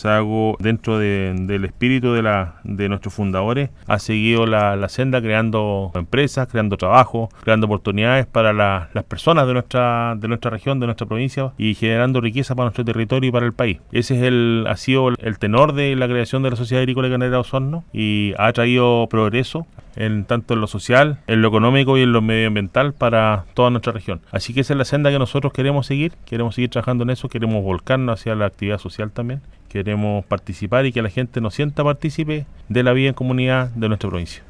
Sago, dentro del espíritu de nuestros fundadores, ha seguido la senda creando empresas, creando trabajo, creando oportunidades para las personas de nuestra región, de nuestra provincia, y generando riqueza para nuestro territorio y para el país. Ese ha sido el tenor de la creación de la Sociedad Agrícola y Ganadera Osorno, y ha traído progreso tanto en lo social, en lo económico y en lo medioambiental para toda nuestra región. Así que esa es la senda que nosotros queremos seguir trabajando en eso, queremos volcarnos hacia la actividad social también, queremos participar y que la gente nos sienta partícipe de la vida en comunidad de nuestra provincia.